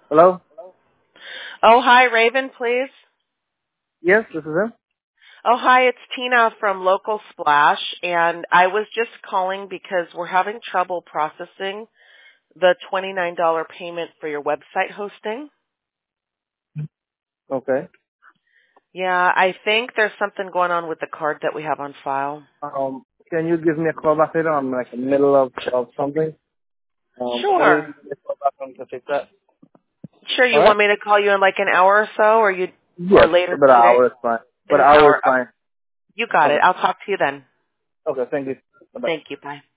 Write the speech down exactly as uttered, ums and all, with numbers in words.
Hello? Oh, hi, Raven, please. Yes, this is him. Oh, hi, it's Tina from Local Splash, and I was just calling because we're having trouble processing the twenty-nine dollars payment for your website hosting. Okay. Yeah, I think there's something going on with the card that we have on file. Um, can you give me a call back later? I'm like in the middle of, of something. Um, can you Sure. give me a call back on to fix that? Sure, you Alright? want me to call you in like an hour or so, or you, or Yes, later but an today? hour is fine. In But an an hour is hour. fine. You got it. Okay. I'll talk to you then. Okay, thank you. Bye-bye. Thank you. Bye.